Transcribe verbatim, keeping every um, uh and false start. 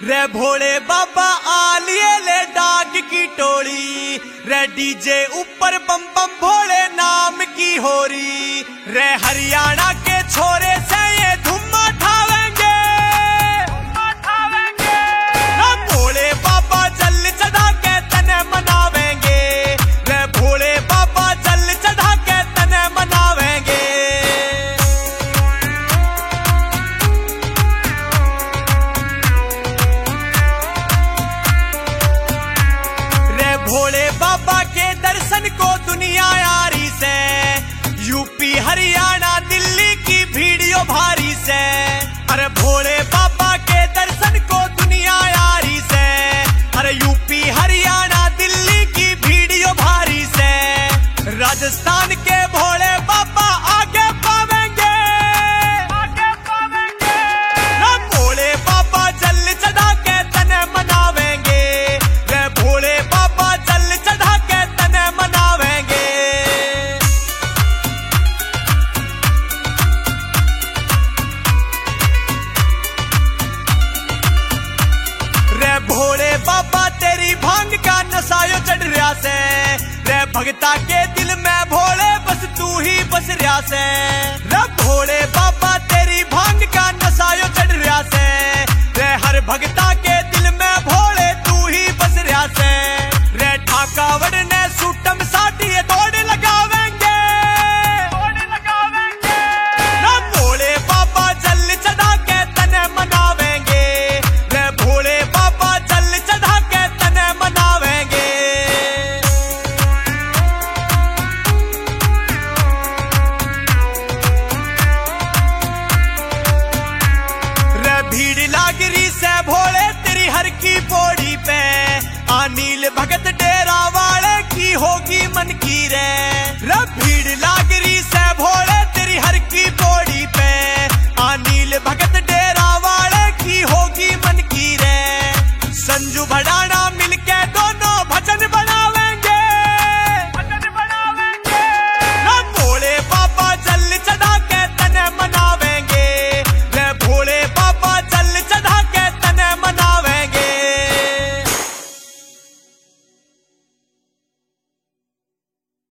रे भोले बाबा आलिए ले डाक की टोली, रे डीजे ऊपर बम बम भोले नाम की होरी। रे हरियाणा के छोरे से ये धुम उठावेंगे, रे भोले बाबा जल चढ़ा के तने मनावेंगे। रे भोले बाबा जल चढ़ा के तने मनावेंगे। भोले बाबा के दर्शन को दुनिया यारी से, यूपी हरियाणा दिल्ली की भीड़ियों भारी से। अरे भोले बाबा के दर्शन को दुनिया यारी से, अरे यूपी हरियाणा दिल्ली की भीड़ियों भारी से। राजस्थान के भोले बाबा आगे पावेंगे, आगे पावेंगे। रे भोले बाबा जल चढ़ा के तने मनावेंगे। रे भोले बाबा जल चढ़ा के तने मनावेंगे। रे भोले बाबा तेरी भांग का नशायो चढ़ रहा से, रे भगता के दिल में भोले बस तू ही बस रहा से। रे भोले बाबा तेरी भांग का नशायो चढ़ रहा से, रे हर भगता के दिल में भोले तू ही बस रहा से। रे ठाकावड़ ने सूटम साटी दौड़ लगावेंगे, दौड़ लगावेंगे। रे भोले बाबा जल चढ़ा के तने मनावेंगे। रे भोले बाबा जल चढ़ा के तने मनावेंगे। रे भीड़ लागरी से भोले तेरी हर की पौड़ी पे, अनिल भगत डेरा वाले की होगी मन की रे।